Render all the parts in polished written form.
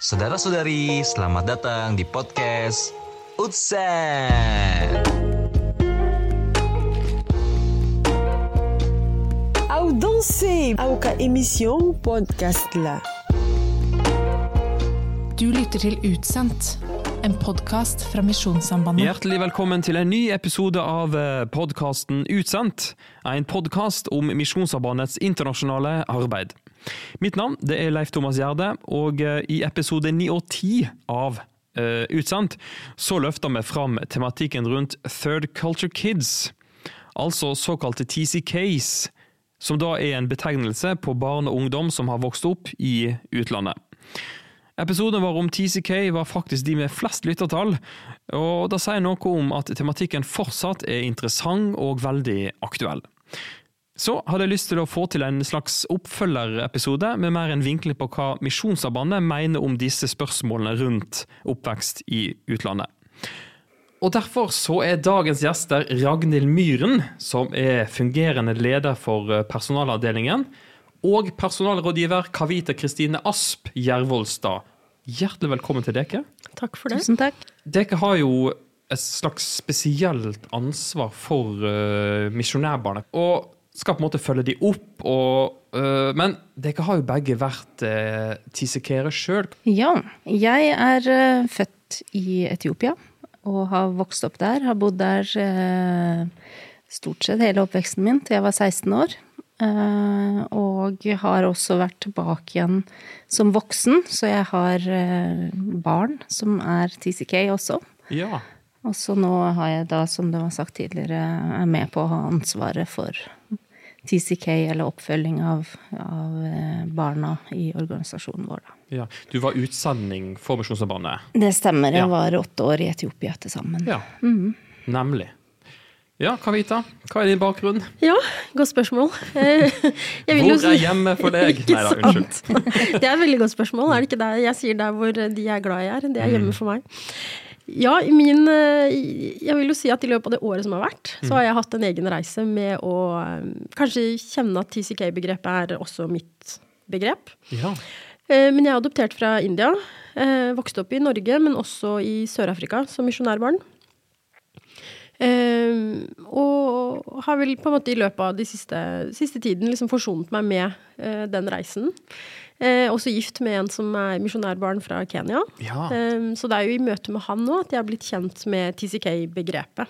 Saudara-saudari, selamat datang di podcast Utsen. Au danser, au ka emission podcast la. Du lytter til Utsendt, en podcast fra Misjonssambandet. Hjertelig velkommen til en ny episode av podcasten Utsendt, en podcast om Misjonssambandets internasjonale arbeid. Mitt navn det Leif Thomas Gjerde, og i episode 9 og 10 av Utsendt så løfter vi fram tematikken rundt Third Culture Kids, altså såkalte TCKs, som da en betegnelse på barn og ungdom som har vokst opp i utlandet. Episoden var om TCK var faktisk de med flest lyttertall, og det sier noe om at tematikken fortsatt interessant og veldig aktuell. Så hadde jeg lyst til å få til en slags oppfølgerepisode med mer en vinkling på hva Misjonssambandet mener om disse spørsmålene rundt oppvekst i utlandet. Og derfor så dagens gjester Ragnhild Myhren, som fungerende leder for personalavdelingen, og personalrådgiver Kavita Kristine Asp Gjervoldstad. Hjertelig velkommen til dere. Takk for det. Tusen takk. Dere har jo et slags spesielt ansvar for misjonærbarna, og skal på en måte følge de opp, men dere har jo begge vært TCK-ere selv. Ja, jeg født i Etiopia, og har vokst opp der, har bodd der stort sett hele oppveksten min til jeg var 16 år. Og har også vært tilbake igjen som voksen, så jeg har barn som TCK også. Ja. Og så nå har jeg da, som det var sagt tidligere, med på å ha ansvaret for TCK eller oppfølging av barna i organisasjonen vår. Da. Ja. Du var utsending for Misjonssambandet. Det stemmer, jeg var 8 år i Etiopia til sammen. Ja, nemlig. Ja, Kavita, hva din bakgrunn? Ja, godt spørsmål. Hvor hjemme for deg? Neida, unnskyld. Det et veldig godt spørsmål, det ikke det? Jeg sier der hvor de glad jeg det hjemme for meg. Ja, jeg vil jo si at i løpet av det året som har vært, så har jeg hatt en egen reise med å kanskje kjenne at TCK-begrepet også mitt begrep. Ja. Men jeg adoptert fra India, vokste opp i Norge, men også i Sør-Afrika som misjonærbarn. Og har vel på en måte i løpet av de siste tiden liksom forsont meg med den reisen. Også gift med en som misjonærbarn fra Kenya. Ja. Så det jo i møte med han nå at jeg har blitt kjent med TCK-begrepet.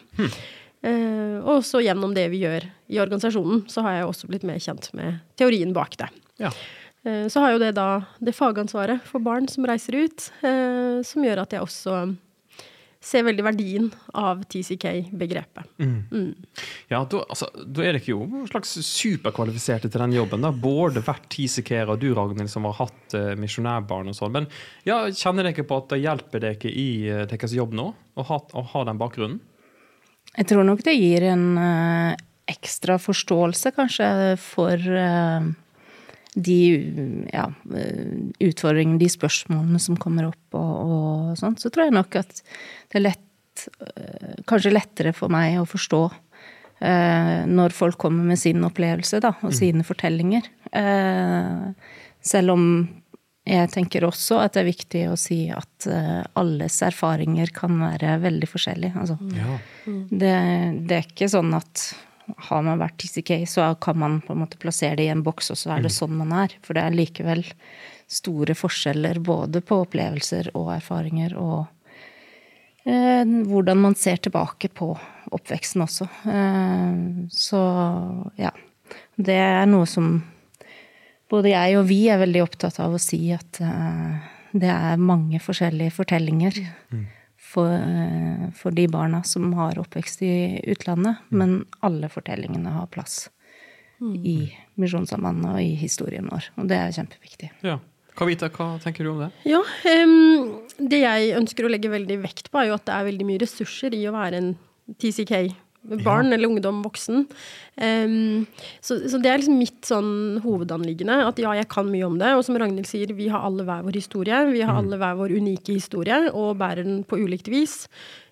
Og også gjennom det vi gjør i organisasjonen, så har jeg også blitt mer kjent med teorien bak det. Ja. Så har jo det da det fagansvaret for barn som reiser ut, som gjør at jeg også ser veldig verdien av TCK-begrepet. Ja, da dere jo slags superkvalifiserte til den jobben, da. Både vært TCK-er og du, Ragnhild, som har hatt misjonærbarn og sånn. Men ja, kjenner dere på at det hjelper dere i deres jobb nå, å ha den bakgrunnen? Jeg tror nok det gir en ekstra forståelse, kanskje, for de utfordringene, de spørsmålene som kommer opp og sånt, så tror jeg nok at det kanskje lettere for meg å forstå når folk kommer med sin opplevelse da, og sine fortellinger. Selv om jeg tenker også at det viktig å si at alles erfaringer kan være veldig forskjellige. Altså, det ikke sånn at har man vært TCK, så kan man på en måte plassere det i en boks, og så det sånn man for det likevel store forskjeller både på opplevelser og erfaringer, og hvordan man ser tilbake på oppveksten også. Så ja, det noe som både jeg og vi veldig opptatt av å si at det mange forskjellige fortellinger for de barna som har oppvekst i utlandet, men alle fortellingene har plass i Misjonssambandet og i historien vår, og det kjempeviktig. Ja. Kavita, hva tenker du om det? Ja, det jeg ønsker å legge veldig vekt på jo at det veldig mye ressurser i å være en TCK barn eller ungdom, voksen. Så det liksom mitt sånn hovedanliggende, at ja, jeg kan mye om det, og som Ragnhild sier, vi har alle hver vår historie, vi har alle hver vår unike historie, og bærer den på ulikt vis.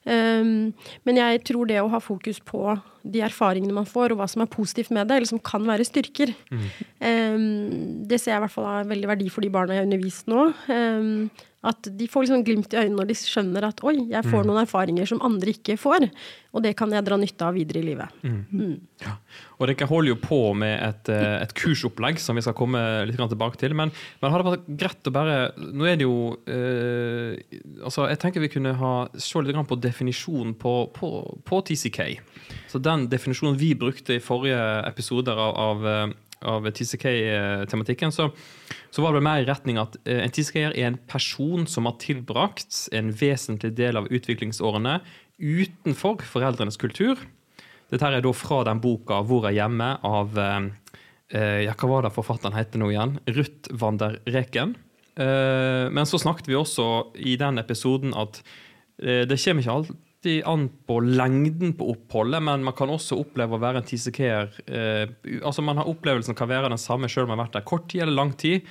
Men jeg tror det å ha fokus på de erfaringene man får, og hva som positivt med det, eller som kan være styrker, det ser jeg i hvert fall veldig verdi for de barna jeg har undervist nå, At de får liksom glimt i øynene når de skjønner at oi, jeg får noen erfaringer som andre ikke får, og det kan jeg dra nytte av videre i livet. Ja. Og dere holder jo på med et kursopplegg som vi skal komme litt tilbake til, men har det vært greit å bare, nå det jo, altså jeg tenker vi kunne se litt på definisjonen på TCK. Så den definisjonen vi brukte i forrige episoder av TCK-tematikken, så var det mer i retning at en TCK-er en person som har tilbrakt en vesentlig del av utviklingsårene utenfor foreldrenes kultur. Dette her da fra den boka Hvor hjemme av, hva var det forfatteren heter nå igjen? Ruth van der Reken. Men så snakket vi også i den episoden at det kommer ikke alltid an på lengden på oppholdet, men man kan også oppleve å være en TCK-er. Altså man har opplevelsen kan være den samme selv om man har vært der kort tid eller lang tid.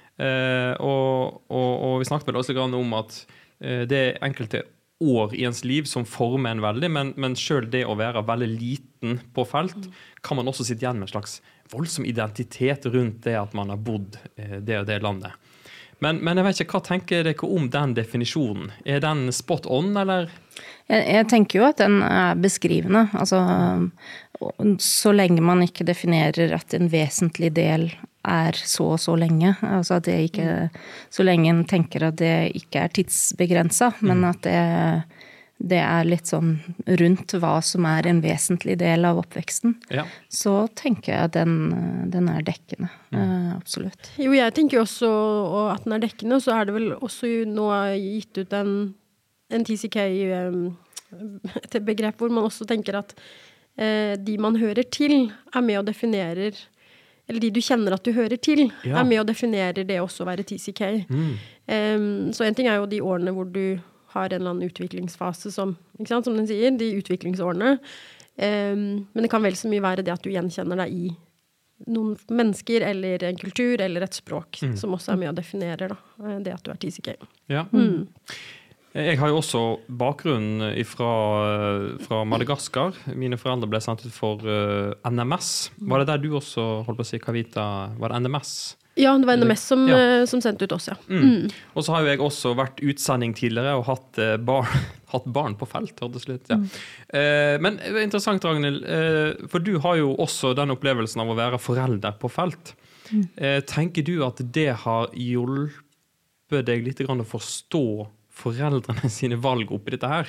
Og vi snakket vel også litt om at det enkelte år i ens liv som former en veldig, men selv det å være veldig liten på felt, kan man også sitte igjen med en slags voldsom identitet rundt det at man har bodd det og det landet. Men jeg vet ikke, hva tenker dere om den definisjonen? Den spot on, eller? Jeg tenker jo at den beskrivende. Altså, så lenge man ikke definerer at en vesentlig del så lenge. Altså at det ikke, så lenge en tenker at det ikke tidsbegrenset, men at det litt sånn rundt hva som en vesentlig del av oppveksten. Ja. Så tenker jeg at den dekkende, absolutt. Jo, jeg tenker også at den dekkende, og så det vel også nå gitt ut en TCK et begrep hvor man også tenker at de man hører til med og definerer, eller de du kjenner at du hører til, med og definerer det også å være TCK. Så en ting jo de årene hvor du har en eller annen utviklingsfase som den sier, de utviklingsårene. Men det kan vel så mye være det at du gjenkjenner deg i noen mennesker, eller en kultur, eller et språk, som også med og definerer det at du TCK. Ja. Jeg har jo også bakgrunn fra Madagaskar. Mine foreldre ble sendt ut for NMS. Var det der du også holdt på å si, Kavita? Var det NMS? Ja, det var NMS som sendte ut oss, ja. Og så har jo jeg også vært utsending tidligere og hatt barn på felt, litt, ja. Men det interessant, Ragnhild, for du har jo også den opplevelsen av å være forelder på felt. Tenker du at det har hjulpet deg litt grann å forstå foreldrene sine valg oppi dette her?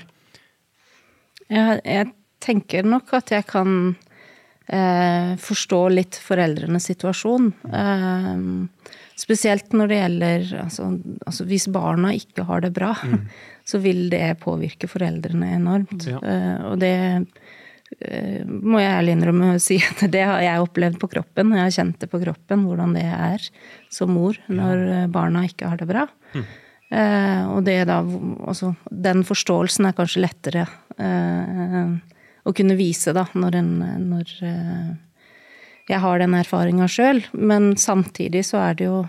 Jeg tenker nok at jeg kan forstå litt foreldrenes situasjon. Spesielt når det gjelder, altså hvis barna ikke har det bra, så vil det påvirke foreldrene enormt. Ja. Og det må jeg ærlig innrømme å si at det har jeg opplevd på kroppen. Jeg har kjent det på kroppen, hvordan det som mor når barna ikke har det bra. Og det da, altså, den forståelsen kanskje lettere å kunne vise da, når jeg har den erfaringen selv, men samtidig så det jo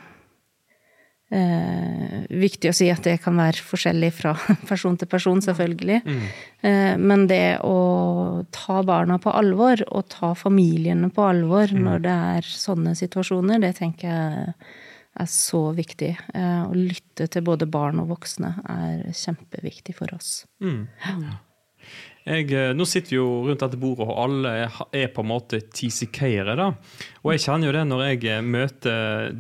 viktig å si at det kan være forskjellig fra person til person, selvfølgelig. Men det å ta barna på alvor, og ta familiene på alvor når det sånne situasjoner, det tenker jeg så viktig. Å lytte til både barn og voksne kjempeviktig for oss. Nå sitter vi jo rundt dette bordet, og alle på en måte TCK-ere da. Og jeg kjenner jo det når jeg møter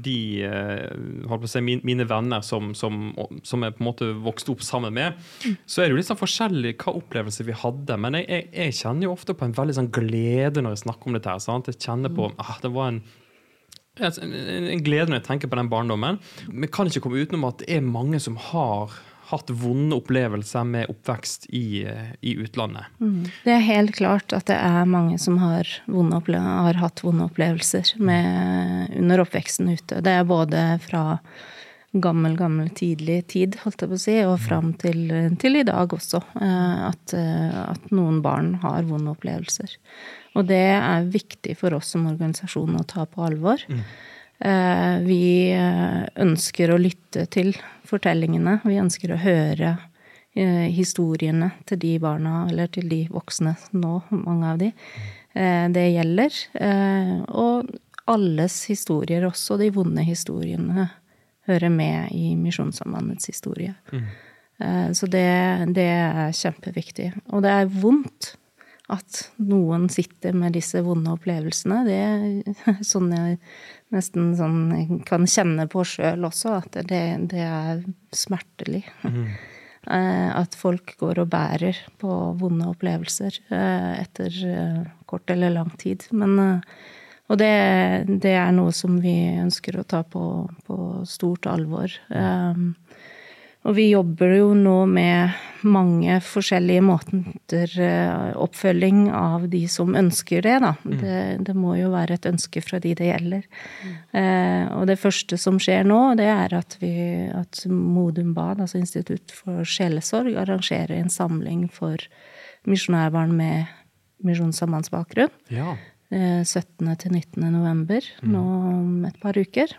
mine venner som jeg på en måte vokste opp sammen med, så det jo litt sånn forskjellig hva opplevelse vi hadde, men jeg kjenner jo ofte på en veldig sånn glede når jeg snakker om dette her, sant? Jeg kjenner på, det var en glede når jeg tenker på den barndommen. Vi kan ikke komme utenom at det mange som har hatt vonde opplevelser med oppvekst i utlandet. Det helt klart at det mange som har hatt vonde opplevelser under oppveksten ute. Det både fra gammel tidlig tid, holdt jeg på å si, og frem til i dag også, at noen barn har vonde opplevelser. Og det viktig for oss som organisasjon å ta på alvor. Vi ønsker å lytte til fortellingene, vi ønsker å høre historiene til de barna, eller til de voksne nå, mange av de, det gjelder. Og alles historier, også de vonde historiene, hører med i Misjonssambandets historie. Så det kjempeviktig. Og det vondt at noen sitter med disse vonde opplevelsene. Det sånn jeg nesten sånn kan kjenne på selv også, at det smertelig. At folk går og bærer på vonde opplevelser etter kort eller lang tid. Og det noe som vi ønsker å ta på stort alvor. Og vi jobber jo nå med mange forskjellige måter oppfølging av de som ønsker det, da. Det må jo være et ønske fra de det gjelder. Og det første som skjer nå, det at Modum Bad, altså Institutt for Sjelesorg, arrangerer en samling for misjonærbarn med misjonssambandsbakgrunn. 17. til 19. november, nå om et par uker.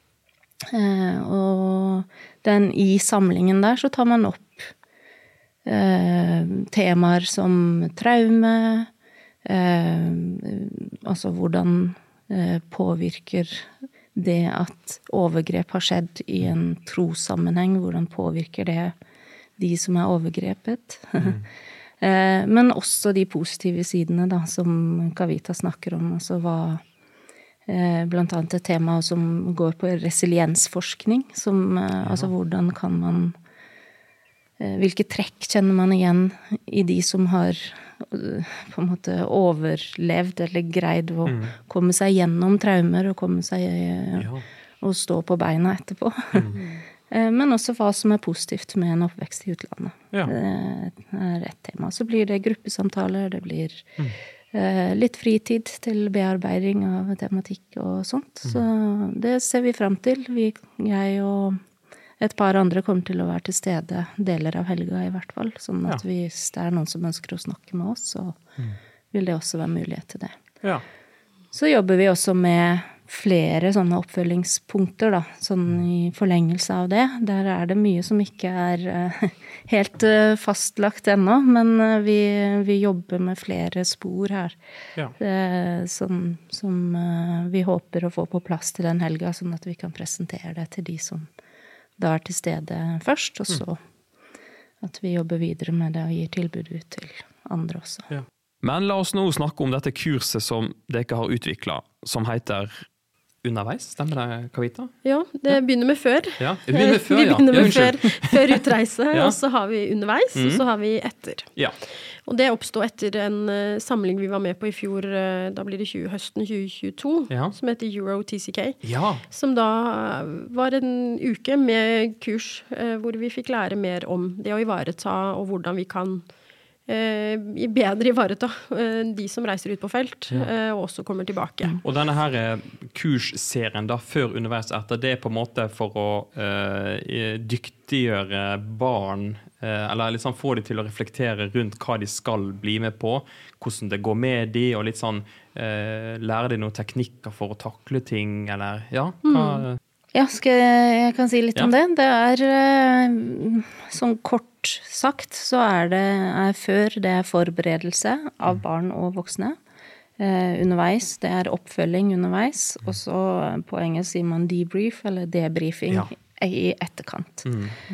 Og i samlingen der så tar man opp temaer som traume, altså hvordan påvirker det at overgrep har skjedd i en trossammenheng, hvordan påvirker det de som overgrepet. Men også de positive sidene da, som Kavita snakker om, altså blant annet et tema som går på resiliensforskning, altså hvordan kan man, hvilke trekk kjenner man igjen i de som har på en måte overlevd eller greid å komme seg gjennom traumer og komme seg og stå på beina etterpå. Men også hva som positivt med en oppvekst i utlandet. Det et tema. Så blir det gruppesamtaler, det blir litt fritid til bearbeiding av tematikk og sånt. Så det ser vi frem til. Jeg og et par andre kommer til å være til stede deler av helga i hvert fall. Sånn at hvis det noen som ønsker å snakke med oss, så vil det også være mulighet til det. Så jobber vi også med flere sånne oppfølgingspunkter da, sånn i forlengelse av det. Der det mye som ikke helt fastlagt ennå, men vi jobber med flere spor her. Som vi håper å få på plass til den helga, sånn at vi kan presentere det til de som da til stede først, og så at vi jobber videre med det og gir tilbud ut til andre også. Men la oss nå snakke om dette kurset som dere har utviklet, som heter Underveis, stemmer det, Kavita? Ja, det begynner med før. Ja, det begynner med før, Vi begynner med før utreise, og så har vi underveis, og så har vi etter. Og det oppstod etter en samling vi var med på i fjor, da blir det høsten 2022, som heter Euro TCK, som da var en uke med kurs hvor vi fikk lære mer om det å ivareta, og hvordan vi kan bedre ivareta de som reiser ut på felt og også kommer tilbake. Og denne her kursserien da, før underveis etter, det på en måte for å dyktiggjøre barn, eller liksom få de til å reflektere rundt hva de skal bli med på, hvordan det går med de, og litt sånn, lære de noen teknikker for å takle ting, eller hva... jeg kan si litt om det. Det sånn kort sagt, så det før det forberedelse av barn og voksne. Underveis, det oppfølging underveis, og så på engelsk sier man debrief, eller debriefing i etterkant.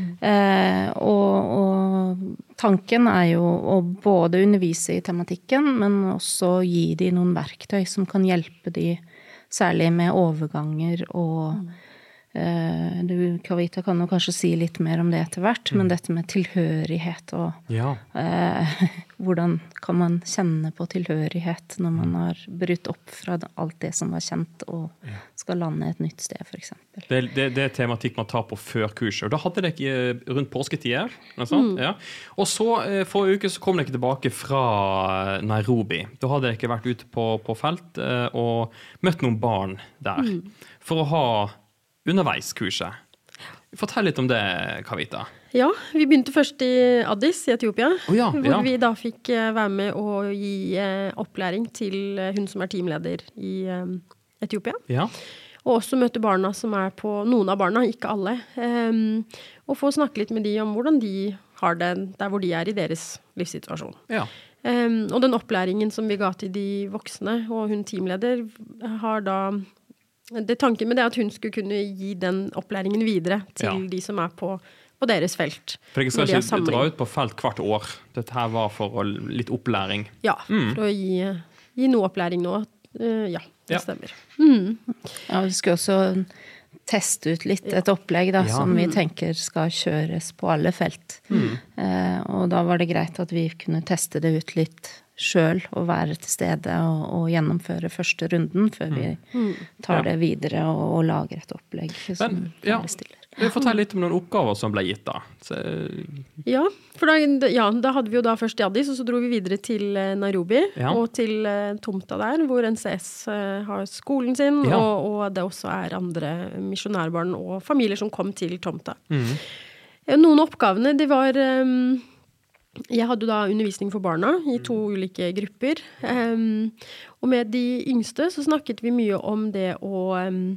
Og tanken jo å både undervise i tematikken, men også gi de noen verktøy som kan hjelpe de, særlig med overganger og Kavita kan jo kanskje si litt mer om det etter hvert, men dette med tilhørighet og hvordan kan man kjenne på tilhørighet når man har brutt opp fra alt det som var kjent og skal lande et nytt sted, for eksempel. Det tematikk man tar på før kurset, og da hadde dere ikke rundt påsketider, og så forrige uke så kom dere tilbake fra Nairobi. Da hadde dere vært ute på felt og møtt noen barn der, for å ha underveiskurset. Fortell litt om det, Kavita. Ja, vi begynte først i Addis i Etiopia, hvor vi da fikk være med og gi opplæring til hun som teamleder i Etiopia. Og også møte barna som på noen av barna, ikke alle, og få snakke litt med de om hvordan de har det der hvor de i deres livssituasjon. Og den opplæringen som vi ga til de voksne, og hun teamleder har da tanken med det at hun skulle kunne gi den opplæringen videre til de som på deres felt. For jeg skal ikke dra ut på felt hvert år. Dette her var for litt opplæring. Ja, for å gi noe opplæring nå. Ja, det stemmer. Ja, vi skal også teste ut litt et opplegg da, som vi tenker skal kjøres på alle felt. Og da var det greit at vi kunne teste det ut litt selv og være til stede og gjennomføre første runden før vi tar det videre og lager et opplegg som stiller. Fortell litt om noen oppgaver som ble gitt da. Ja, for da hadde vi jo da først i Addis, og så dro vi videre til Nairobi, og til tomta der, hvor NCS har skolen sin, og det også andre misjonærbarn og familier som kom til tomta. Noen av oppgavene, det var... Jeg hadde da undervisning for barna i 2 ulike grupper, og med de yngste så snakket vi mye om det å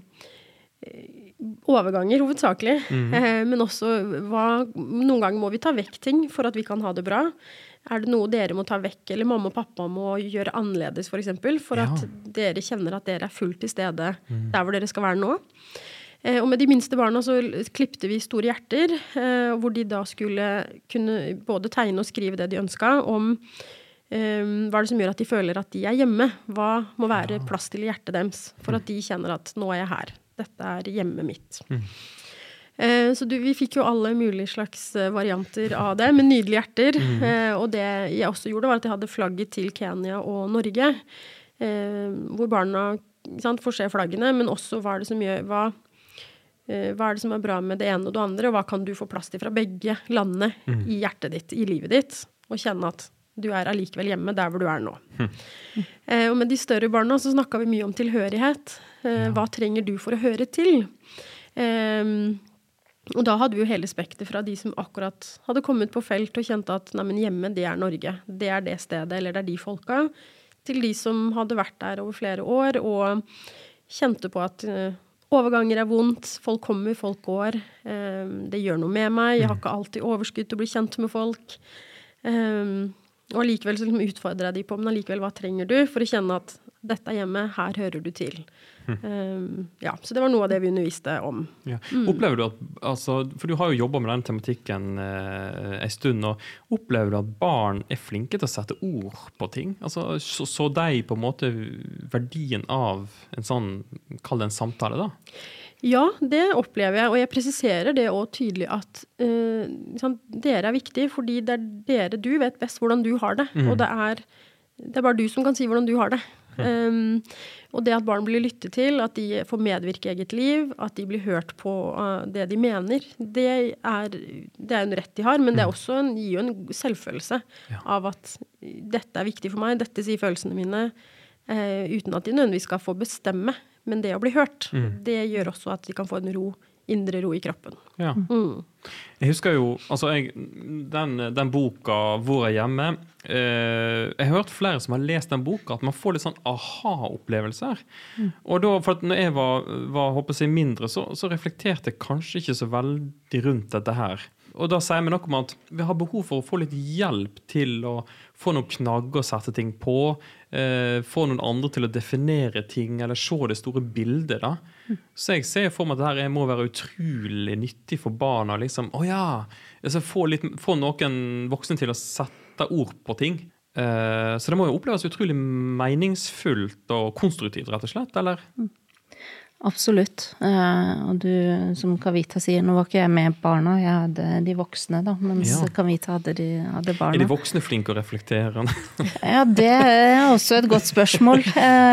overganger hovedsakelig, men også noen ganger må vi ta vekk ting for at vi kan ha det bra. Det noe dere må ta vekk, eller mamma og pappa må gjøre annerledes for eksempel, for at dere kjenner at dere fullt til stede der hvor dere skal være nå. Og med de minste barna så klippte vi store hjerter, hvor de da skulle kunne både tegne og skrive det de ønsket om hva det som gjør at de føler at de hjemme. Hva må være plass til hjertet deres, for at de kjenner at nå jeg her. Dette hjemmet mitt. Så vi fikk jo alle mulige slags varianter av det, med nydelige hjerter. Og det jeg også gjorde var at jeg hadde flagget til Kenya og Norge, hvor barna får se flaggene, men også hva det som gjør... Hva det som bra med det ene og det andre, og hva kan du få plass til fra begge landene i hjertet ditt, i livet ditt, og kjenne at du allikevel hjemme der hvor du nå. Og med de større barna så snakket vi mye om tilhørighet. Hva trenger du for å høre til? Og da hadde vi jo hele spektet fra de som akkurat hadde kommet på felt og kjente at nei, men hjemme, det Norge. Det det stedet, eller det de folka. Til de som hadde vært der over flere år, og kjente på at... Overganger vondt, folk kommer, folk går. Det gjør noe med meg. Jeg har ikke alltid overskudd til å bli kjent med folk. Og allikevel så utfordrer jeg de på, men allikevel, hva trenger du for å kjenne at dette hjemme, her hører du til. Så det var noe av det vi underviste om. Opplever du at, altså, for du har jo jobbet med den tematikken en stund, og opplever du at barn flinke til å sette ord på ting? Altså, så de på en måte verdien av en sånn, kall det en samtale da? Ja, det opplever jeg, og jeg presiserer det også tydelig at dere viktig, fordi det dere, du vet best hvordan du har det, og det bare du som kan si hvordan du har det. Og det at barn blir lyttet til, at de får medvirke i eget liv, at de blir hørt på det de mener, det en rett de har, men det også gir jo en selvfølelse av at dette viktig for meg, dette sier følelsene mine, uten at de nødvendigvis skal få bestemme, men det å bli hørt, det gjør også at de kan få en indre ro i kroppen. Jeg husker jo, altså den boka Hvor hjemme, jeg har hørt flere som har lest den boka, at man får litt sånn aha-opplevelser. Og da, for at når jeg var håper jeg, mindre, så reflekterte jeg kanskje ikke så veldig rundt dette her. Og da sier vi noe om at vi har behov for å få litt hjelp til å få noen knagger å sette ting på, få noen andre til å definere ting, eller se det store bildet da. Så jeg ser for meg at dette må være utrolig nyttig for barna, liksom, få noen voksne til å sette ord på ting. Så det må jo oppleves utrolig meningsfullt og konstruktivt, rett og slett, eller? Absolutt. Og du, som Kavita sier, nå var ikke jeg med barna, jeg hadde de voksne da, mens Kavita hadde barna. De voksne flinke å reflektere? Ja, det også et godt spørsmål.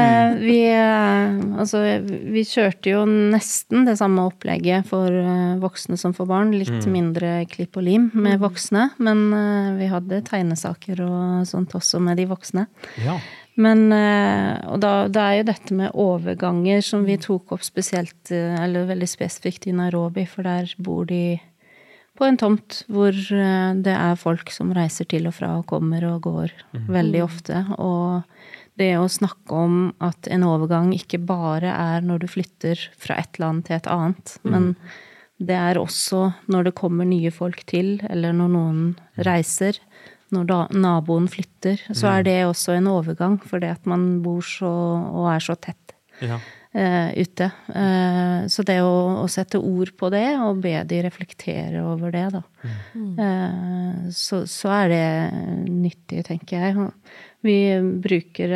Vi kjørte jo nesten det samme opplegget for voksne som for barn, litt mindre klipp og lim med voksne, men vi hadde tegnesaker og sånt også med de voksne. Ja. Men, og da jo dette med overganger som vi tok opp spesielt, eller veldig spesifikt i Nairobi, for der bor de på en tomt hvor det folk som reiser til og fra og kommer og går veldig ofte. Og det å snakke om at en overgang ikke bare når du flytter fra et land til et annet, men det også når det kommer nye folk til, eller når noen reiser, når naboen flytter, så det også en overgang, for det at man bor så, og så tett. Ja. ute. Så det å sette ord på det, og be de reflektere over det, da. Så det nyttig, tenker jeg. Vi bruker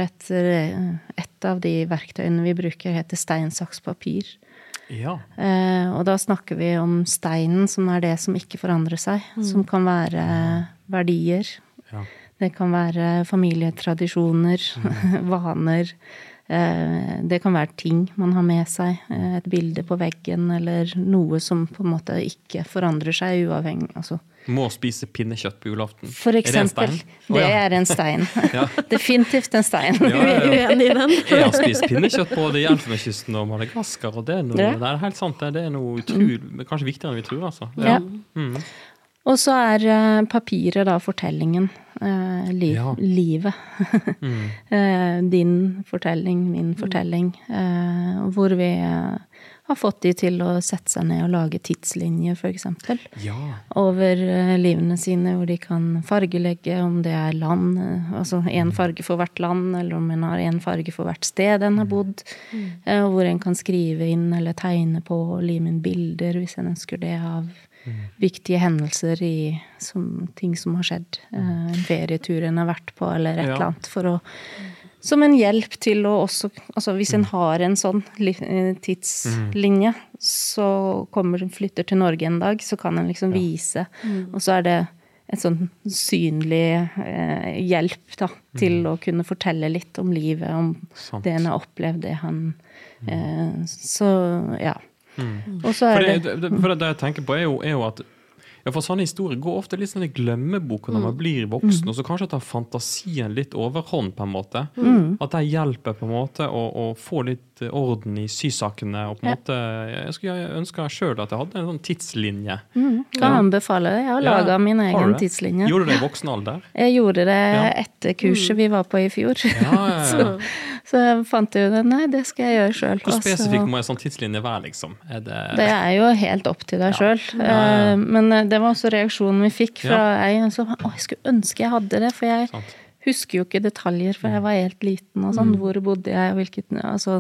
et av de verktøyene vi bruker heter stein, saks, papir. Ja. Og da snakker vi om steinen, som det som ikke forandrer seg, som kan være verdier. Ja. Det kan være familietradisjoner, vaner. Det kan være ting man har med seg, et bilde på veggen, eller noe som på en måte ikke forandrer seg uavhengig. Altså. Må spise pinnekjøtt på julaften. For eksempel. Det en stein. Ja. Definitivt en stein. Vi uenig i den. Jeg har spist pinnekjøtt både i Elfenbenskysten og Madagaskar, og det helt sant, det noe utrolig, kanskje viktigere enn vi tror, altså. Ja. Og så papiret da fortellingen, livet. Din fortelling, min fortelling, hvor vi har fått de til å sette seg ned og lage tidslinjer, for eksempel. Ja. Over livene sine, hvor de kan fargelegge om det land, altså en farge for hvert land, eller om en har en farge for hvert sted en har bodd, hvor en kan skrive inn eller tegne på og lime inn bilder, hvis en ønsker det av viktige hendelser ting som har skjedd, en ferietur en har vært på, eller et eller annet, som en hjelp til å også, altså hvis en har en sånn tidslinje, så flytter til Norge en dag, så kan en liksom vise, og så det en sånn synlig hjelp da, til å kunne fortelle litt om livet, om det en har opplevd, det han, så ja. Og så for det jeg tenker på jo at for sånne historier går ofte litt sånn i glemmeboken når man blir voksen, og så kanskje tar fantasien litt overhånd på en måte. At det hjelper på en måte å få litt orden i sysakene, og på en måte, jeg skulle ønske selv at jeg hadde en sånn tidslinje. Kan anbefale det. Jeg har laget min egen tidslinje. Gjorde du det i voksen alder? Jeg gjorde det etter kurset vi var på i fjor. Så jeg fant jo det, det skal jeg gjøre selv. Hvor spesifikt må en sånn tidslinje være, liksom? Det jo helt opp til deg selv. Men det var også reaksjonen vi fikk fra jeg skulle ønske jeg hadde det, for jeg husker jo ikke detaljer, for jeg var helt liten og sånn, hvor bodde jeg, hvilket, altså,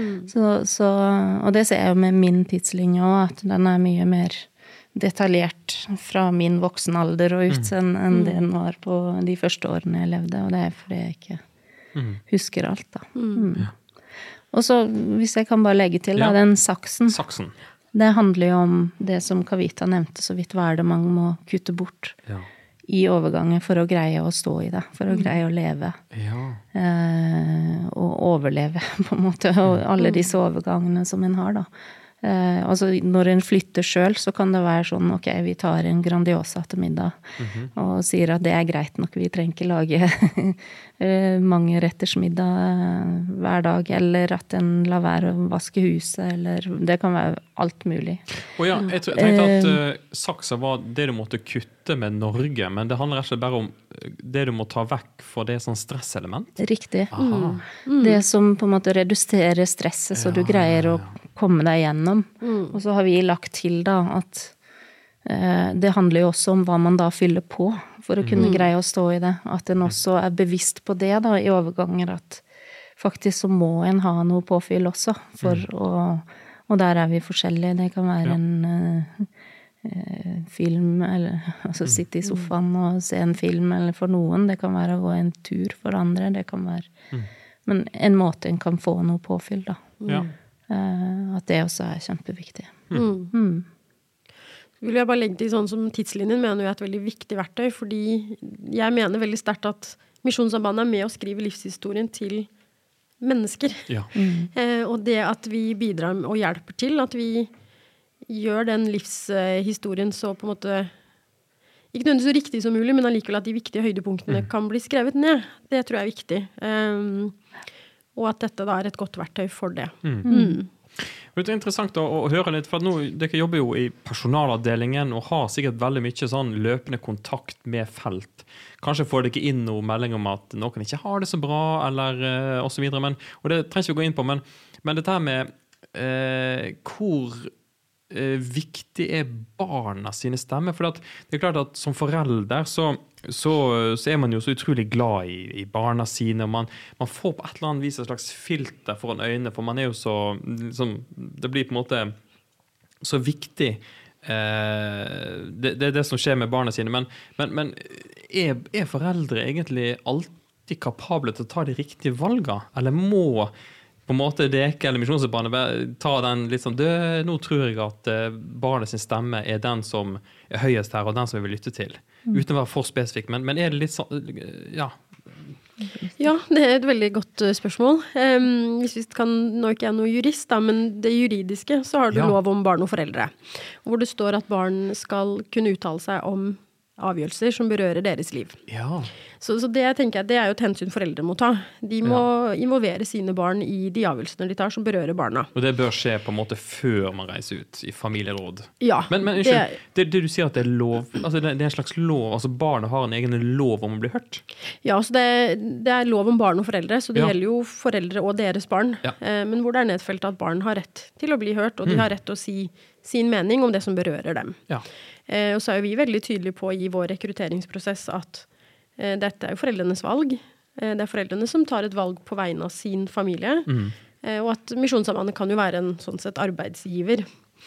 og det ser jeg jo med min tidslinje også, at den mye mer detaljert fra min voksen alder og ut enn det den var på de første årene jeg levde, og det fordi jeg ikke husker alt da. Og så, hvis jeg kan bare legge til da, den saksen. Det handler jo om det som Kavita nevnte så vidt, hva det man må kutte bort i overgangen for å greie å stå i det, for å greie å leve. Og overleve på en måte, og alle disse overgangene som en har da. Altså når en flytter selv, så kan det være sånn, ok, vi tar en Grandiosa til middag, og sier at det greit nok, vi trenger ikke lage mange retters middag hver dag, eller at en lar være å vaske huset, eller det kan være alt mulig. Og jeg tenkte at saksa var det du måtte kutte med Norge, men det handler rett og slett bare om det du må ta vekk for det sånn stresselement. Riktig. Det som på en måte reduserer stresset, så du greier å komme deg gjennom. Og så har vi lagt til da at det handler jo også om hva man da fyller på for å kunne greie å stå i det. At en også bevisst på det da, i overganger, at faktisk så må en ha noe påfyll også, og der vi forskjellige. Det kan være en film, eller altså sitte i sofaen og se en film, eller for noen, det kan være å gå en tur for andre, det kan være, men en måte en kan få noe påfyll da. At det også kjempeviktig. Vil jeg bare legge til sånn som tidslinjen mener jeg et veldig viktig verktøy, fordi jeg mener veldig sterkt at Misjonssambandet med å skrive livshistorien til mennesker. Og det at vi bidrar og hjelper til, at vi gjør den livshistorien så på en måte ikke nødvendigvis så riktig som mulig, men allikevel at de viktige høydepunktene kan bli skrevet ned. Det tror jeg er viktig. Og at dette da et godt verktøy for det. Det interessant å høre litt, for nå, dere jobber jo i personalavdelingen og har sikkert veldig mye sånn løpende kontakt med felt. Kanskje får dere inn noe melding om at noen ikke har det så bra, eller og så videre, og det trenger ikke vi gå inn på, men dette her med hvor viktig barna sine stemmer? For det klart at som forelder så man jo så utrolig glad i barna sine, og man får på et eller annet vis et slags filter foran øynene, for man jo så, liksom, det blir på en måte så viktig, det som skjer med barna sine, men foreldre egentlig alltid kapable til å ta de riktige valgene, eller må på en måte deke eller misjonsbarnet ta den litt sånn, nå tror jeg at barnet sin stemme den som høyest her, og den som vi vil lytte til, uten å være for spesifikk, men det litt sånn, ja. Ja, det et veldig godt spørsmål. Hvis vi kan, nå ikke jeg noe jurist da, men det juridiske, så har du lov om barn og foreldre, hvor det står at barn skal kunne uttale seg om avgjørelser som berører deres liv. Ja. Så det tenker jeg, det jo et hensyn foreldre må ta. De må involvere sine barn i de avgjørelsene de tar som berører barna. Og det bør skje på en måte før man reiser ut i familieråd. Ja. Men unnskyld, det du sier at det lov, altså det en slags lov, altså barnet har en egen lov om å bli hørt? Ja, så det lov om barn og foreldre, så det gjelder jo foreldre og deres barn. Ja. Men hvor det nedfelt at barn har rett til å bli hørt, og de har rett til å si sin mening om det som berører dem. Ja. Og så vi veldig tydelige på i vår rekrutteringsprosess at dette jo foreldrenes valg. Det foreldrene som tar et valg på vegne av sin familie, og at Misjonssambandet kan jo være en sånn sett arbeidsgiver.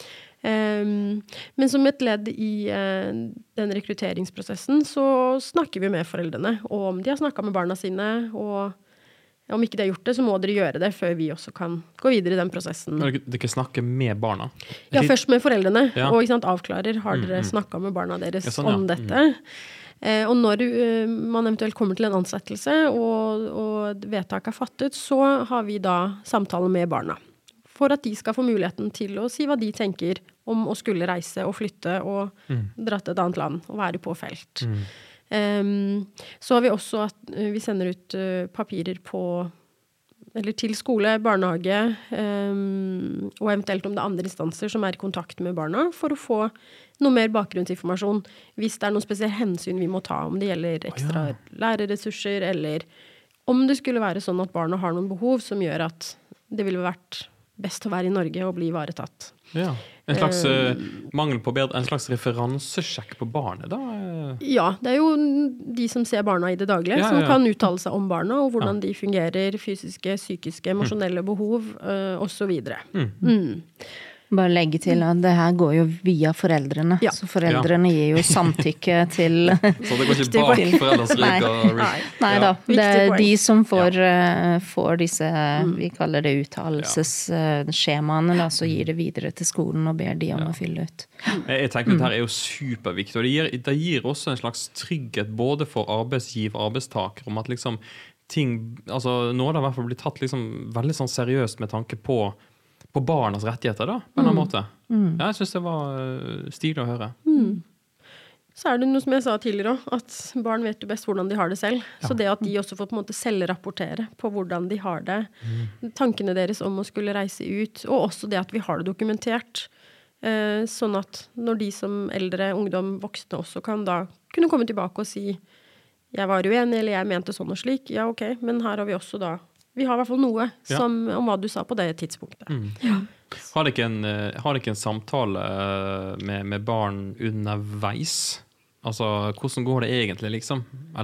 Men som et ledd i den rekrutteringsprosessen så snakker vi med foreldrene, og om de har snakket med barna sine, og om ikke de har gjort det, så må dere gjøre det før vi også kan gå videre i den prosessen. Dere kan snakke med barna? Ja, først med foreldrene, og ikke sant, avklarer, har dere snakket med barna deres om dette? Og når man eventuelt kommer til en ansettelse, og vedtak fattet, så har vi da samtaler med barna, for at de skal få muligheten til å si hva de tenker om å skulle reise og flytte, og dra til et annet land, og være på felt. Så har vi også at vi sender ut papirer eller til skole, barnehage, og eventuelt om det andre instanser som i kontakt med barna, for å få noe mer bakgrunnsinformasjon, hvis det noen spesielle hensyn vi må ta, om det gjelder ekstra lærerressurser, eller om det skulle være sånn at barna har noen behov som gjør at det ville vært best å være i Norge og bli ivaretatt. Ja. En slags mangel på en slags referansesjekk på barnet da? Ja, det jo de som ser barna i det daglige, som kan uttale seg om barna, og hvordan de fungerer, fysiske, psykiske, emosjonelle behov, og så videre. Bare legge til at det her går jo via foreldrene, så foreldrene gir jo samtykke til... Så det går ikke bak foreldres rygg? Nei da, det de som får disse, vi kaller det uttalelsesskjemaene, så gir det videre til skolen og ber de om å fylle ut. Jeg tenker at dette jo superviktig, og det gir også en slags trygghet både for arbeidsgiver og arbeidstaker, om at liksom ting, altså nå har det i hvert fall blitt tatt liksom veldig sånn seriøst med tanke på barnas rettigheter da, på en annen måte. Ja, jeg synes det var stilig å høre. Så det noe som jeg sa tidligere også, at barn vet jo best hvordan de har det selv. Så det at de også får på en måte selv rapportere på hvordan de har det, tankene deres om å skulle reise ut, og også det at vi har det dokumentert, sånn at når de som eldre, ungdom, voksne også kan da kunne komme tilbake og si jeg var uenig, eller jeg mente sånn og slik, ja ok, men her har vi også da vi har i hvert fall noe om hva du sa på det tidspunktet. Har det ikke en samtale med barn underveis? Altså, hvordan går det egentlig, liksom?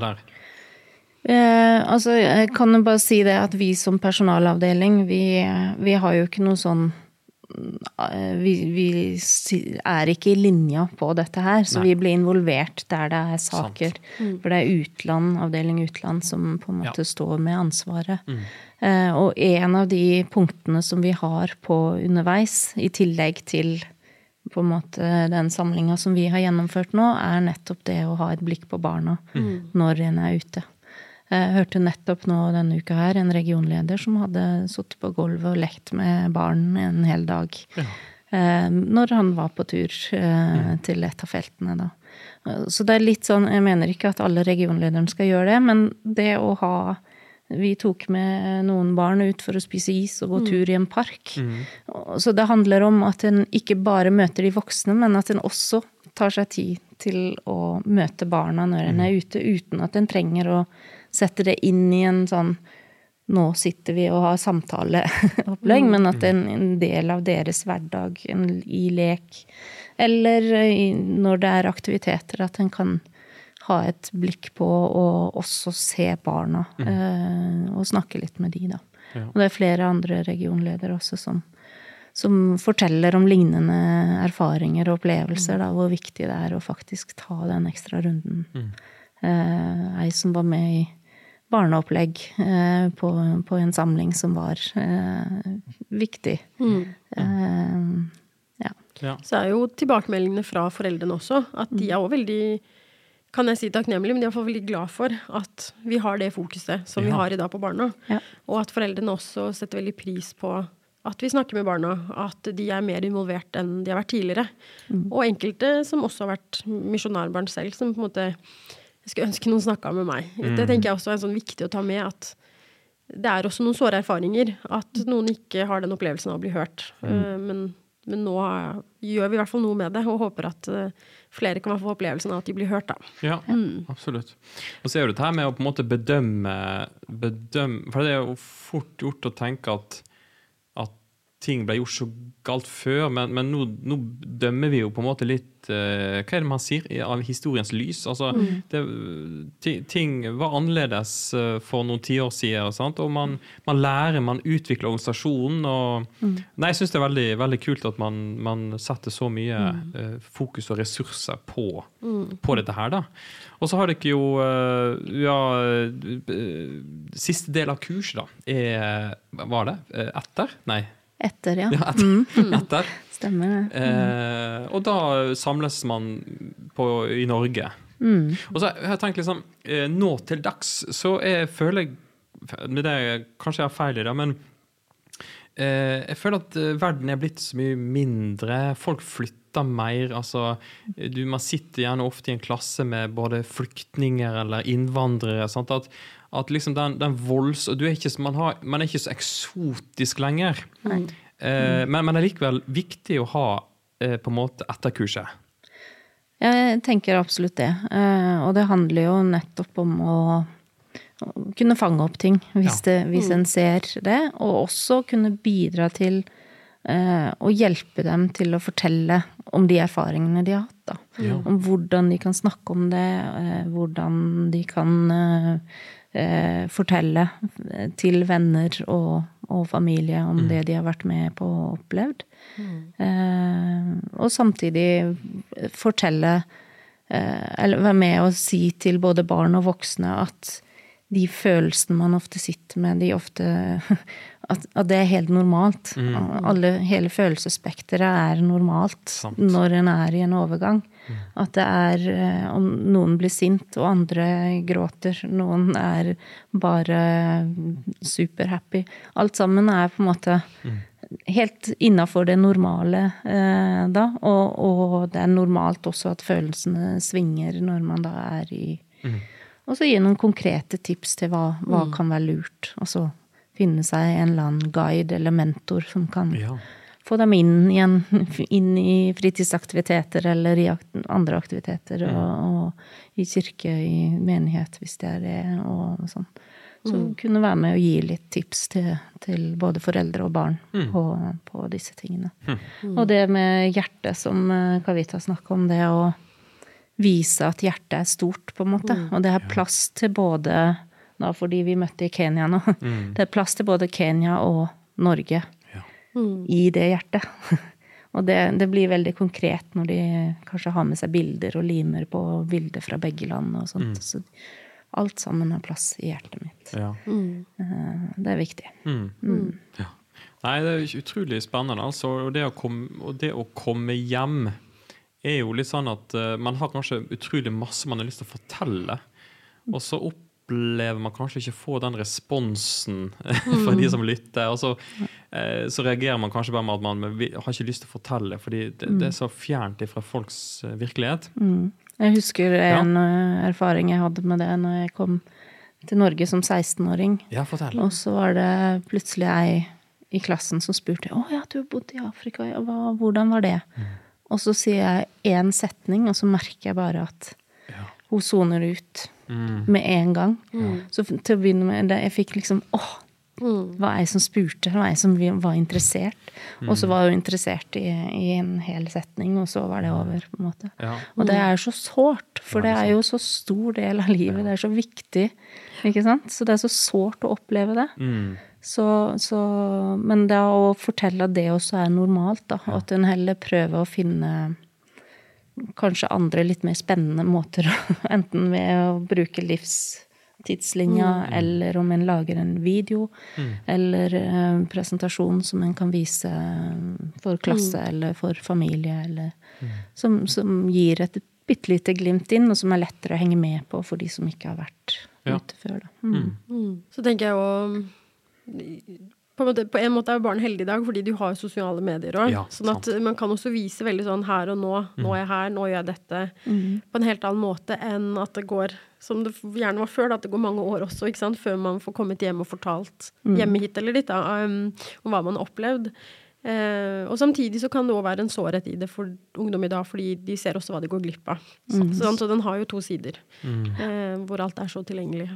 Altså, jeg kan jo bare si det at vi som personalavdeling, vi har jo ikke noe sånn vi ikke i linja på dette her, så vi blir involvert der det saker. For det avdeling utland som på en måte står med ansvaret. Og en av de punktene som vi har på underveis, i tillegg til på en måte den samlingen som vi har gjennomført nå, nettopp det å ha et blikk på barna når en ute. Jeg hørte nettopp nå denne uka her en regionleder som hadde suttet på gulvet og lekt med barn en hel dag. Når han var på tur til et av feltene da. Så det litt sånn, jeg mener ikke at alle regionlederen skal gjøre det, men det å vi tok med noen barn ut for å spise is og gå tur i en park. Så det handler om at en ikke bare møter de voksne, men at en også tar seg tid til å møte barna når en ute, uten at en trenger å sette det inn i en sånn nå sitter vi og har samtaleopplegg, men at en del av deres hverdag i lek, eller når det aktiviteter, at en kan ha et blikk på og også se barna, og snakke litt med de da. Ja. Og det flere andre regionledere også som forteller om lignende erfaringer og opplevelser, da, hvor viktig det å faktisk ta den ekstra runden. Jeg som var med i barneopplegg på en samling som var viktig. Ja. Så jo tilbakemeldingene fra foreldrene også, at de også veldig, kan jeg si takknemlig, men de er for veldig glad for at vi har det fokuset som vi har i dag på barna. Ja. Og at foreldrene også setter veldig pris på at vi snakker med barna, at de mer involvert enn de har vært tidligere. Og enkelte som også har vært misjonærbarn selv, som på en måte, jeg skulle ønske noen snakket med meg. Det tenker jeg også sånn viktig å ta med, at det også noen såre erfaringer, at noen ikke har den opplevelsen av å bli hørt. Men nå gjør vi i hvert fall noe med det, og håper at flere kan få opplevelsen av at de blir hørt da. Ja, absolutt. Og så jo dette her med å på en måte bedømme, for det jo fort gjort å tenke at ting ble gjort så galt før, men nå dømmer vi jo på en måte litt, hva det man sier, av historiens lys. Altså, ting var annerledes for noen 10 år siden, sant? Og man lærer, man utvikler organisasjonen, og nei, jeg synes det veldig, veldig kult at man setter så mye fokus og ressurser på dette her da. Og så har det ikke jo, siste del av kurset da, var det etter? Nei. Etter, ja. Etter. Stemmer det. Og da samles man i Norge. Og så har jeg tenkt liksom, nå til dags, så føler jeg, med det kanskje jeg har feil i det, men jeg føler at verden blitt så mye mindre, folk flytter mer, altså, man sitter gjerne ofte i en klasse med både flyktninger eller innvandrere, sant, at liksom den volds, og man ikke så eksotisk lenger. Men det likevel viktig å ha på en måte etterkurset. Jeg tenker absolutt det. Og det handler jo nettopp om å kunne fange opp ting hvis en ser det, og også kunne bidra til å hjelpe dem til å fortelle om de erfaringene de har hatt da. Om hvordan de kan snakke om det, hvordan de kan fortelle til venner og familie om det de har vært med på og opplevd. Og samtidig fortelle, eller være med og si til både barn og voksne at de følelsene man ofte sitter med, at det helt normalt. Hele følelsesspekteret normalt når en i en overgang. At det om noen blir sint, og andre gråter, noen bare superhappy. Alt sammen på en måte helt innenfor det normale da, og det normalt også at følelsene svinger når man da i... Og så gi noen konkrete tips til hva kan være lurt. Og så finne seg en eller annen guide eller mentor som kan få dem inn i fritidsaktiviteter eller i andre aktiviteter og i kirke, i menighet hvis det det og sånn. Så kunne være med å gi litt tips til både foreldre og barn på disse tingene. Og det med hjertet som Kavita snakket om, det å vise at hjertet stort på en måte, og det plass til både, da fordi vi møtte i Kenya nå, det plass til både Kenya og Norge i det hjertet. Og det blir veldig konkret når de kanskje har med seg bilder og limer på bilder fra begge land og sånt. Så alt sammen har plass i hjertet mitt. Ja. Det viktig. Ja. Nei, det utrolig spennende, altså, og det å komme hjem jo litt sånn at man har kanskje utrolig masse man har lyst til å fortelle, og så opplever man kanskje ikke få den responsen fra de som lytter, og så reagerer man kanskje bare med at man har ikke lyst til å fortelle, fordi det så fjernt fra folks virkelighet. Jeg husker en erfaring jeg hadde med det når jeg kom til Norge som 16-åring. Ja, fortell. Og så var det plutselig jeg i klassen som spurte, ja, du har bodd i Afrika, hvordan var det? Og så sier jeg en setning, og så merker jeg bare at hun soner ut med en gang. Så til å begynne med det, jeg fikk liksom, Det var jeg som spurte, det var jeg som var interessert. Og så var jeg interessert i en hel setning, og så var det over, på en måte. Ja. Og det så sårt, for det jo så stor del av livet, det så viktig, ikke sant? Så det så sårt å oppleve det. Men det å fortelle at det også normalt, da, at en heller prøver å finne kanskje andre litt mer spennende måter, enten ved å bruke livstidslinja, eller om en lager en video, eller en presentasjon som en kan vise for klasse, eller for familie, eller som gir et bittelite glimt inn, og som lettere å henge med på for de som ikke har vært ute før. Da. Så tenker jeg jo på en måte barn heldig i dag, fordi de har sosiale medier også. Sånn at man kan også vise veldig sånn her og nå, nå jeg her, nå gjør jeg dette, på en helt annen måte enn at det går, som det gjerne var før, at det går mange år også, ikke sant, før man får kommet hjem og fortalt hjemme hit eller dit, om hva man har opplevd. Og samtidig så kan det også være en sårhet i det for ungdom i dag, fordi de ser også hva de går glipp av. Så den har jo to sider, hvor alt så tilgjengelig.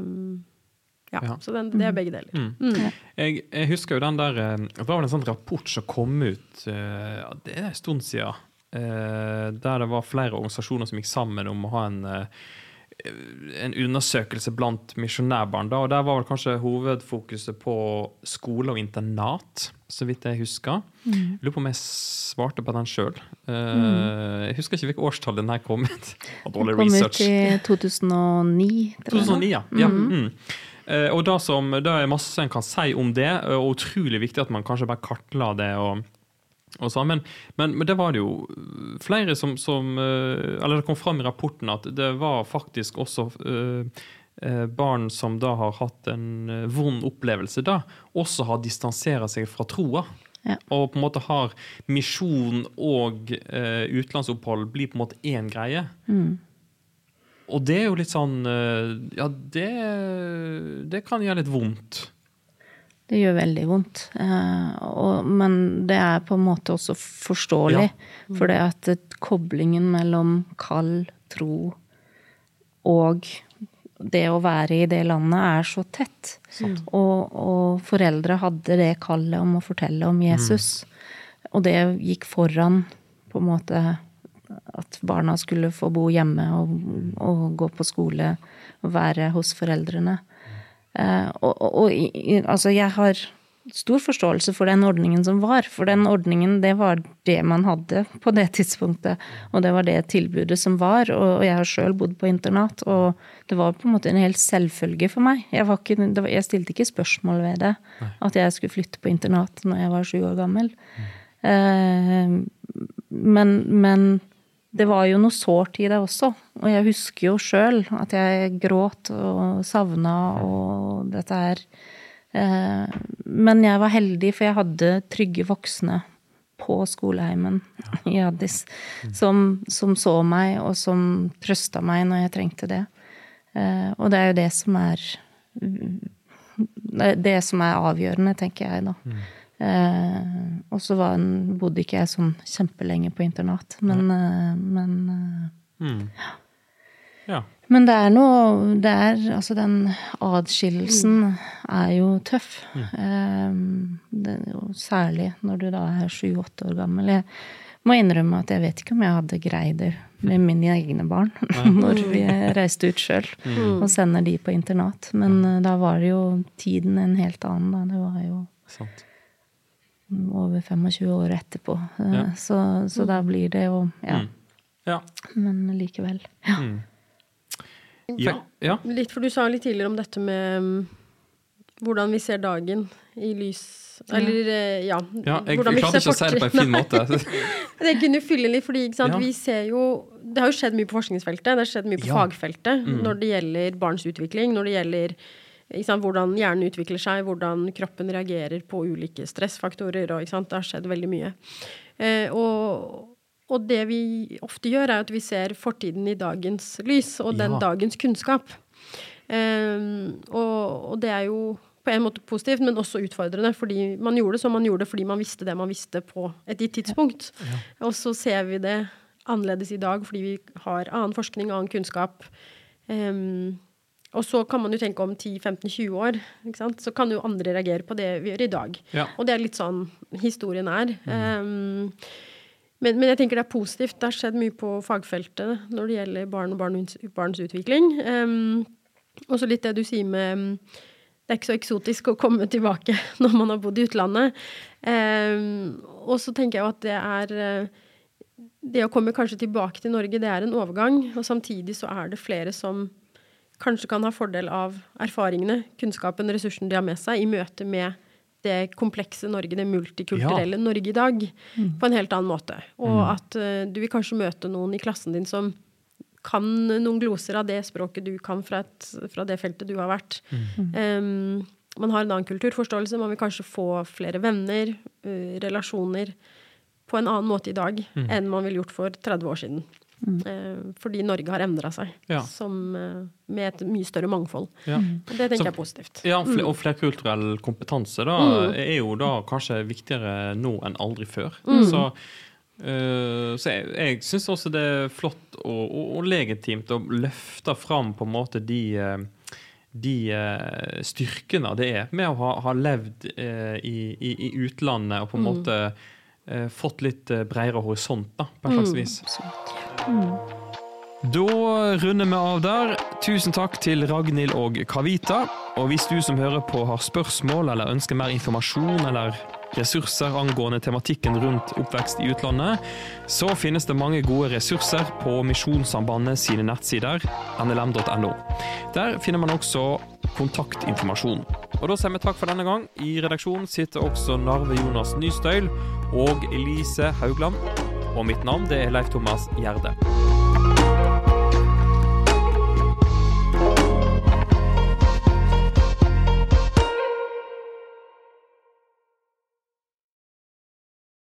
Ja, så det begge deler. Jeg husker jo den der, det var en sånn rapport som kom ut, det en stund siden, der det var flere organisasjoner som gikk sammen om å ha en undersøkelse blant misjonærbarn, da, og der var vel kanskje hovedfokuset på skole og internat, så vidt jeg husker. Jeg lurer på om jeg svarte på den selv. Jeg husker ikke hvilket årstall den her kom ut. Den kom ut i 2009. 2009, ja. Og det masse en kan si om det, og utrolig viktig at man kanskje bare kartla det og sånn, men det var det jo flere som eller det kom fram i rapporten at det var faktisk også barn som da har hatt en vond opplevelse da, også har distanseret seg fra troa. Ja. Og på en måte har misjon og utlandsopphold blir på en måte en greie. Og det jo litt sånn, ja, det kan gjøre litt vondt. Det gjør veldig vondt. Men det på en måte også forståelig. For det at koblingen mellom kall, tro og det å være i det landet så tett. Og foreldre hadde det kallet om å fortelle om Jesus. Og det gikk foran på en måte at barna skulle få bo hjemme og gå på skole og være hos foreldrene. Altså jeg har stor forståelse for den ordningen som var, for den ordningen, det var det man hadde på det tidspunktet, og det var det tilbudet som var, og jeg har selv bodd på internat, og det var på en måte en helt selvfølge for meg. Jeg stilte ikke spørsmål ved det, at jeg skulle flytte på internat når jeg var 7 år gammel. Men det var jo noe sårt i det også, og jeg husker jo selv at jeg gråt og savnet og dette her. Men jeg var heldig, for jeg hadde trygge voksne på skoleheimen i Addis, som så meg og som trøstet meg når jeg trengte det. Og det jo det som avgjørende, tenker jeg da. Og så bodde ikke jeg sånn kjempelenge på internat, men men det noe, altså den adskillelsen jo tøff, det jo særlig når du da 7-8 år gammel. Jeg må innrømme at jeg vet ikke om jeg hadde greid det med mine egne barn når vi reiste ut selv og sender de på internat, men da var det jo tiden en helt annen da, det var jo sant. Over 25 år etterpå. Så da blir det jo, men likevel. Litt, for du sa litt tidligere om dette med hvordan vi ser dagen i lys, eller jeg klarte ikke å si det på en fin måte. Det kunne jo fylle litt, fordi ikke sant, vi ser jo, det har jo skjedd mye på forskningsfeltet, det har skjedd mye på fagfeltet, når det gjelder barns utvikling, når det gjelder hvordan hjernen utvikler seg, hvordan kroppen reagerer på ulike stressfaktorer, og det har skjedd veldig mye. Og det vi ofte gjør at vi ser fortiden i dagens lys, og den dagens kunnskap. Og det jo på en måte positivt, men også utfordrende, fordi man gjorde det som man gjorde, fordi man visste det man visste på et gitt tidspunkt. Og så ser vi det annerledes i dag, fordi vi har annen forskning, annen kunnskap, Og så kan man jo tenke om 10, 15, 20 år, ikke sant? Så kan jo andre reagere på det vi gjør i dag. Ja. Og det litt sånn historien Men jeg tenker det positivt. Det har skjedd mye på fagfeltet når det gjelder barn og barns utvikling. Og så litt det du sier med det ikke så eksotisk å komme tilbake når man har bodd i utlandet. Og så tenker jeg jo at det å komme kanskje tilbake til Norge, det en overgang, og samtidig så det flere som kanskje kan ha fordel av erfaringene, kunnskapen, ressursen de har med seg i møte med det komplekse Norge, det multikulturelle Norge i dag, på en helt annen måte. Og at du vil kanskje møte noen i klassen din som kan noen gloser av det språket du kan fra det feltet du har vært. Man har en annen kulturforståelse, man vil kanskje få flere venner, relasjoner på en annen måte i dag enn man ville gjort for 30 år siden. Fordi Norge har endret seg med et mye større mangfold. Det tenker jeg positivt. Ja, og flerkulturell kompetanse da, jo da kanskje viktigere nå enn aldri før. Så jeg synes også det flott og legitimt å løfte fram på en måte de styrkene det med å ha levd i utlandet og på en måte fått litt bredere horisont da, på en slags vis. Da runder vi av der. Tusen takk til Ragnhild og Kavita. Og hvis du som hører på har spørsmål eller ønsker mer informasjon eller ressurser angående tematikken rundt oppvekst i utlandet, så finnes det mange gode ressurser på Misjonssambandet sine nettsider, nlm.no. Der finner man også kontaktinformasjon. Og da sier vi takk for denne gang. I redaksjonen sitter også Narve Jonas Nystøyl og Elise Haugland. Og mitt navn det Leif Thomas Gjerde.